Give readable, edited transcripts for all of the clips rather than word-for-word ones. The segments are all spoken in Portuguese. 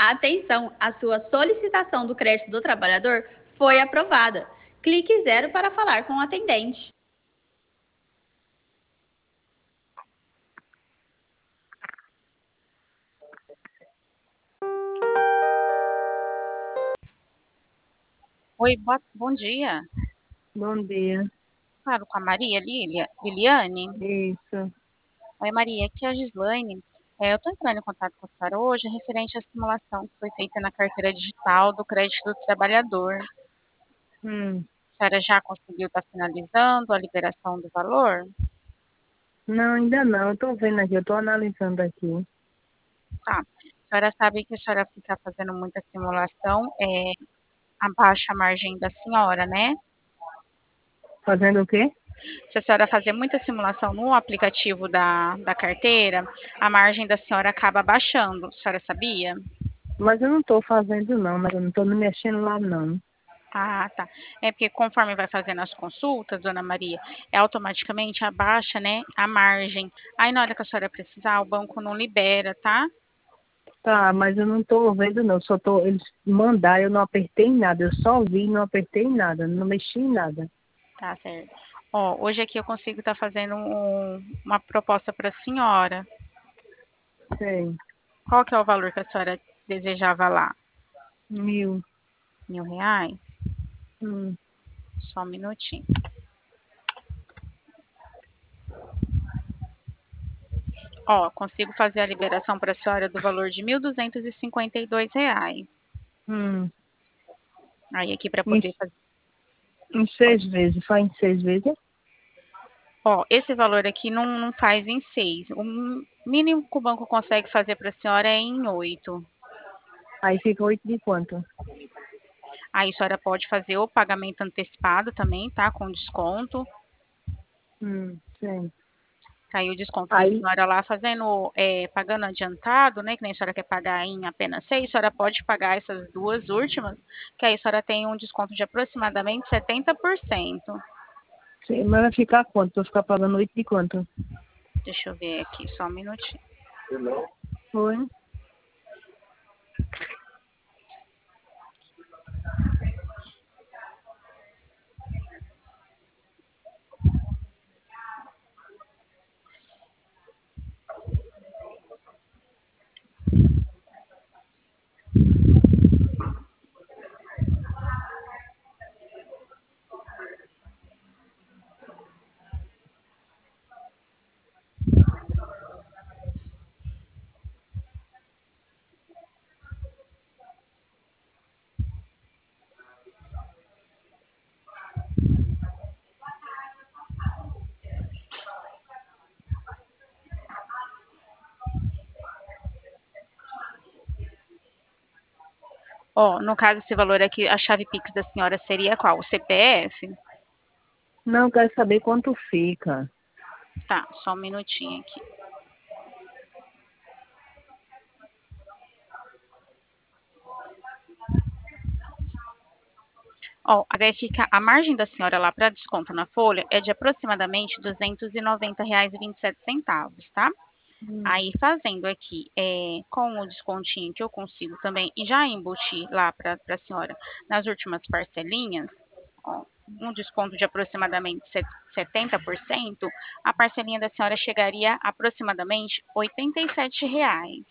Atenção, a sua solicitação do crédito do trabalhador foi aprovada. Clique 0 para falar com o atendente. Oi, bom dia. Bom dia. Falo com a Maria Liliane. Isso. Oi, Maria, aqui é a Gislaine. Eu estou entrando em contato com a senhora hoje referente à simulação que foi feita na carteira digital do crédito do trabalhador. A senhora já conseguiu estar finalizando a liberação do valor? Não, ainda não. Eu tô vendo aqui, eu tô analisando aqui. Tá. A senhora sabe que a senhora fica fazendo muita simulação, abaixa a margem da senhora, né? Fazendo o quê? Se a senhora fazer muita simulação no aplicativo da carteira, a margem da senhora acaba baixando. A senhora sabia? Mas eu não tô fazendo não, mas eu não tô me mexendo lá não. Ah, tá. É porque conforme vai fazendo as consultas, dona Maria, automaticamente abaixa, né, a margem. Aí na hora que a senhora precisar, o banco não libera, tá? Tá, mas eu não tô vendo não. Só tô. Eles mandaram, eu não apertei nada. Eu só vi e não apertei nada. Não mexi em nada. Tá certo. Ó, hoje aqui eu consigo estar fazendo uma proposta para a senhora. Sei. Qual que é o valor que a senhora desejava lá? 1.000. R$ 1.000? Hum. Só um minutinho. Ó, consigo fazer a liberação para a senhora do valor de R$ 1.252. Hum. Aí aqui para Em, poder fazer. em 6 vezes. Só em 6 vezes? Ó, esse valor aqui não faz em 6. O mínimo que o banco consegue fazer para a senhora é em 8. Aí fica 8 de quanto? Aí a senhora pode fazer o pagamento antecipado também, tá? Com desconto. Sei. Tá aí o desconto da Aí, senhora lá fazendo, pagando adiantado, né? Que nem a senhora quer pagar em apenas 6, a senhora pode pagar essas duas últimas, que aí a senhora tem um desconto de aproximadamente 70%. sei, mas vai ficar quanto? Vou ficar pagando 8 de quanto? Deixa eu ver aqui, só um minutinho. Foi? Ó, no caso, esse valor aqui, a chave Pix da senhora seria qual? O CPF? Não, quero saber quanto fica. Tá, só um minutinho aqui. Ó, vai ficar, a margem da senhora lá para desconto na folha é de aproximadamente R$ 290,27, tá? Aí fazendo aqui com o descontinho que eu consigo também e já embutir lá para a senhora nas últimas parcelinhas, ó, um desconto de aproximadamente 70%, a parcelinha da senhora chegaria a aproximadamente R$ 87.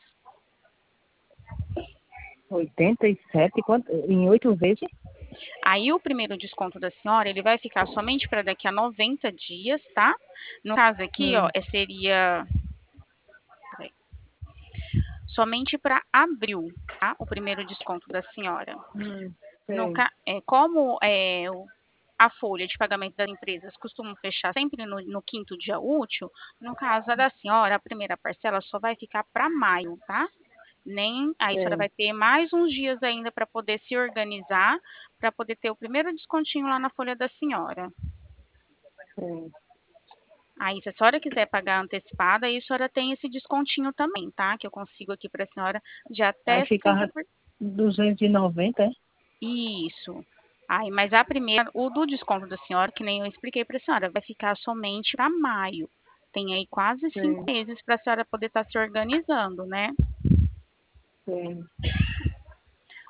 87? Quanto? Em 8 vezes? Aí o primeiro desconto da senhora, ele vai ficar somente para daqui a 90 dias, tá? No caso aqui, ó, seria peraí, somente para abril, tá? O primeiro desconto da senhora. Sei. Como a folha de pagamento das empresas costumam fechar sempre no quinto dia útil, no caso da senhora, a primeira parcela só vai ficar para maio, tá? Nem aí a senhora Sei. vai ter mais uns dias ainda para poder se organizar, para poder ter o primeiro descontinho lá na folha da senhora. Sei. Aí, se a senhora quiser pagar antecipada, aí a senhora tem esse descontinho também, tá? Que eu consigo aqui para a senhora de Aí até ficava 60%. 290, é? Isso. Aí, mas a primeira, o do desconto da senhora, que nem eu expliquei para a senhora, vai ficar somente para maio. Tem aí quase Sei. 5 meses para a senhora poder estar se organizando, né? Sei.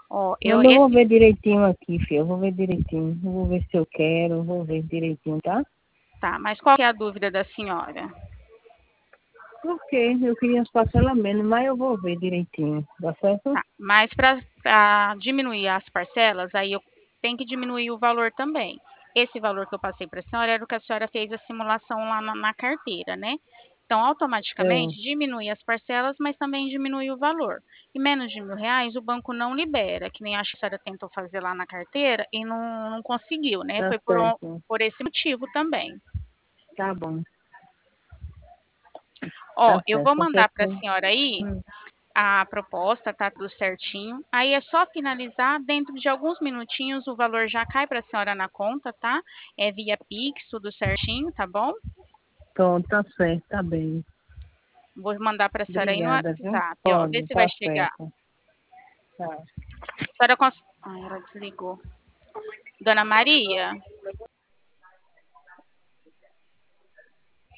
Ó, Eu não vou ver direitinho aqui, filha. Eu vou ver direitinho. Eu vou ver se eu quero, vou ver direitinho, tá? Tá, mas qual que é a dúvida da senhora? Porque eu queria as parcelas menos, mas eu vou ver direitinho, tá certo? Tá, mas para diminuir as parcelas, aí eu tenho que diminuir o valor também. Esse valor que eu passei para a senhora era o que a senhora fez a simulação lá na carteira, né? Então, automaticamente diminui as parcelas, mas também diminui o valor. E menos de R$ 1.000 o banco não libera, que nem a senhora tentou fazer lá na carteira e não conseguiu, né? Tá Foi certo. por esse motivo também. Tá bom. Ó, Tá eu certo. vou mandar Qualquer para a coisa. senhora aí a proposta, tá tudo certinho. Aí é só finalizar, dentro de alguns minutinhos o valor já cai para a senhora na conta, tá? É via Pix, tudo certinho, tá bom? Pronto, tá certo, tá bem. Vou mandar para a senhora aí no Obrigada, viu? WhatsApp, ó. Vê Pode, se vai tá chegar. certo. Tá. A senhora Ai, ela desligou. Dona Maria?